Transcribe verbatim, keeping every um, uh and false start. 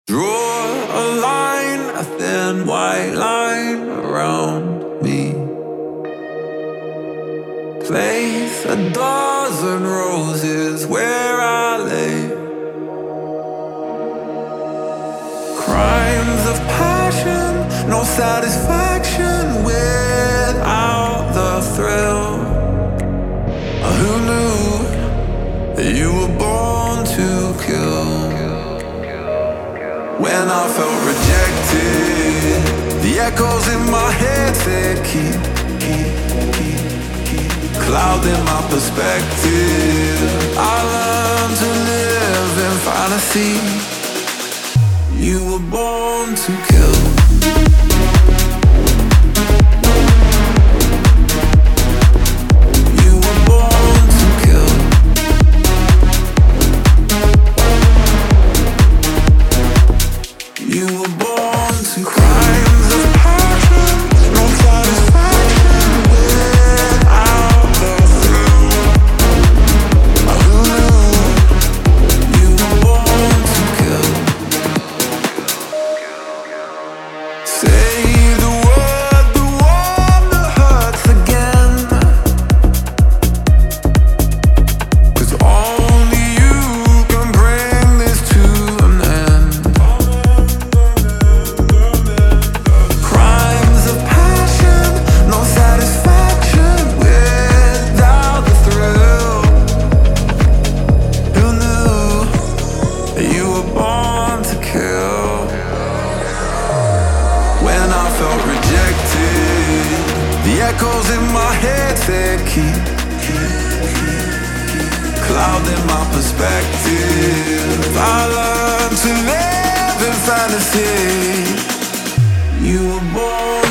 Draw a line, a thin white line around me. Place a dozen roses where I lay. Crimes of passion, no satisfaction without the thrill. Who knew that you were born to kill? When I felt rejected, the echoes in my head said keep, keep, keep, keep clouding my perspective. I learned to live in fantasy. You were born to kill. You were born to crimes of passion, no satisfaction without the thrill. Who knew you were born to kill? Say the word, the one that hurts again. 'Cause only you can bring this to an end. The echoes in my head said keep, keep, keep, keep clouding my perspective. I learned to live in fantasy. You were born